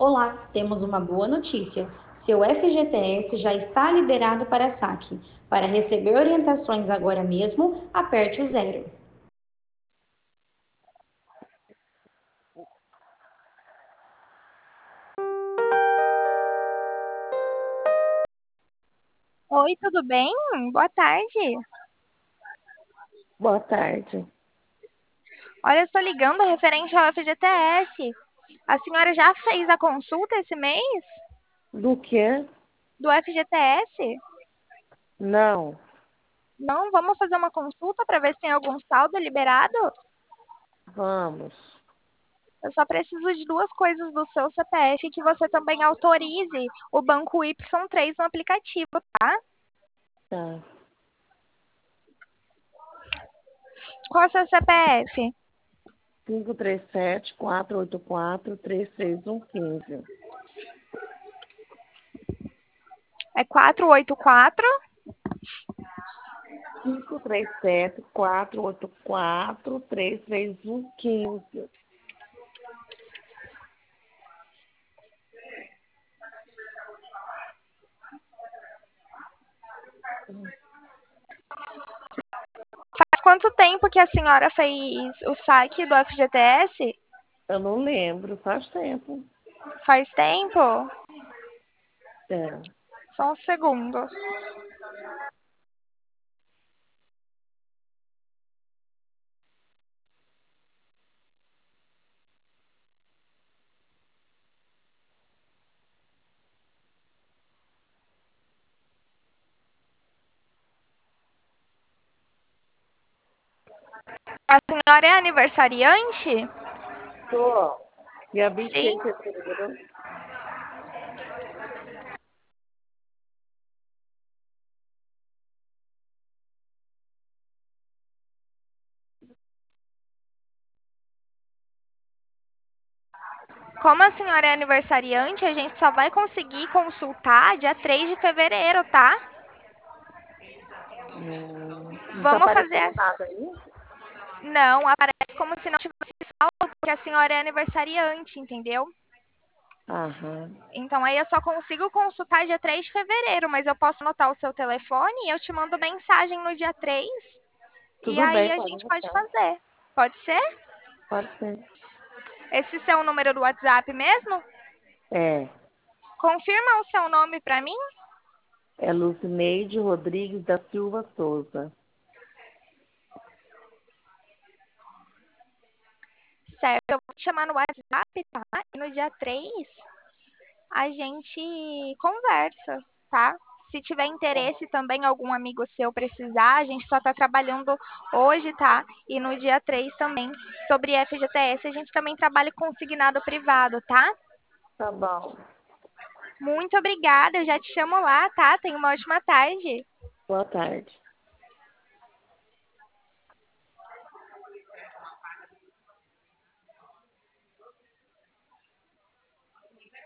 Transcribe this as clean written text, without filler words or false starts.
Olá, temos uma boa notícia. Seu FGTS já está liberado para saque. Para receber orientações agora mesmo, aperte o zero. Oi, tudo bem? Boa tarde. Boa tarde. Olha, eu estou ligando referente ao FGTS. A senhora já fez a consulta esse mês Do que? do FGTS? Não. Não, vamos fazer uma consulta para ver se tem algum saldo liberado? Vamos. Eu só preciso de duas coisas do seu CPF que você também autorize o banco Y3 no aplicativo, tá? Tá. Qual é o seu CPF? 537-484-33115. É 484. 537-484-33115. Faz quanto tempo que a senhora fez o saque do FGTS? Eu não lembro, faz tempo. Faz tempo? É. Só um segundo. A senhora é aniversariante? Tô. Dia vinte e Sim. seis de fevereiro. Como a senhora é aniversariante, a gente só vai conseguir consultar dia 3 de fevereiro, tá? Não tá Vamos fazer aparecendo nada as... aí? Não, aparece como se não tivesse saldo, porque a senhora é aniversariante, entendeu? Aham. Então aí eu só consigo consultar dia 3 de fevereiro, mas eu posso anotar o seu telefone e eu te mando mensagem no dia 3 e Tudo aí bem, a pode gente pode deixar. fazer. Pode ser? Pode ser. Esse seu número do WhatsApp mesmo? É. Confirma o seu nome para mim? É Lucineide Rodrigues da Silva Souza. Certo, eu vou te chamar no WhatsApp, tá? E no dia 3 a gente conversa, tá? Se tiver interesse também, algum amigo seu precisar, a gente só tá trabalhando hoje, tá? E no dia 3 também, sobre FGTS, a gente também trabalha com consignado privado, tá? Tá bom. Muito obrigada, eu já te chamo lá, tá? Tenha uma ótima tarde. Boa tarde.